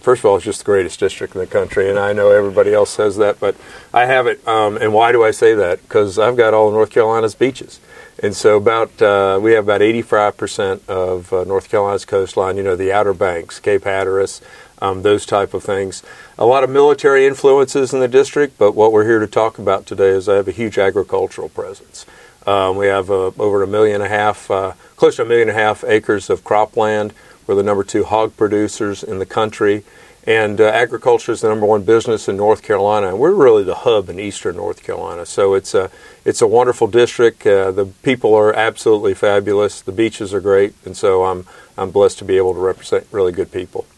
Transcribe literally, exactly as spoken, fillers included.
first of all, it's just the greatest district in the country, and I know everybody else says that, but I have it. Um, and why do I say that? Because I've got all of North Carolina's beaches. And so about uh, we have about eighty-five percent of uh, North Carolina's coastline, you know, the Outer Banks, Cape Hatteras, um, those type of things. A lot of military influences in the district, but what we're here to talk about today is I have a huge agricultural presence. Um, we have uh, over a million and a half, uh, close to a million and a half acres of cropland. We're the number two hog producers in the country, and uh, agriculture is the number one business in North Carolina. And we're really the hub in eastern North Carolina. So it's a it's a wonderful district. Uh, the people are absolutely fabulous. The beaches are great, and so I'm I'm blessed to be able to represent really good people.